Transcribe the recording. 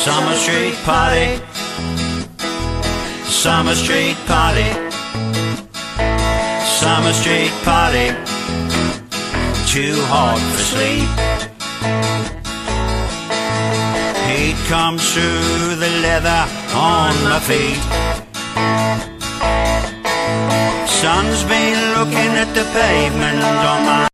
Summer Street party, Summer Street party, Summer Street party, too hot for sleep. Heat comes through the leather on my feet. Sun's been looking at the pavement on my